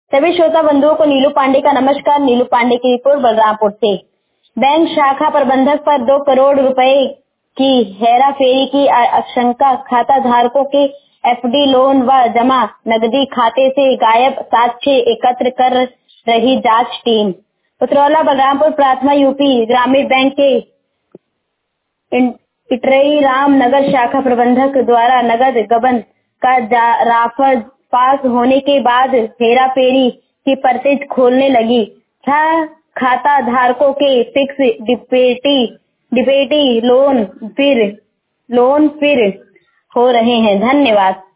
सभी श्रोता बंधुओं को नीलू पांडे का नमस्कार। नीलू पांडे की रिपोर्ट बलरामपुर से। बैंक शाखा प्रबंधक पर 2 करोड़ रुपए की हेराफेरी की आशंका, खाता धारकों के एफडी लोन व जमा नकदी खाते से गायब, साक्ष्य एकत्र कर रही जांच टीम। उतरौला बलरामपुर प्राथमा यूपी ग्रामीण बैंक के इटरई राम नगर शाखा प्रबंधक द्वारा नगद गबन का राफर पास होने के बाद हेराफेरी की पर्चियां खोलने लगी। 6 खाता धारकों के फिक्स डिपॉजिट लोन फिर हो रहे हैं। धन्यवाद।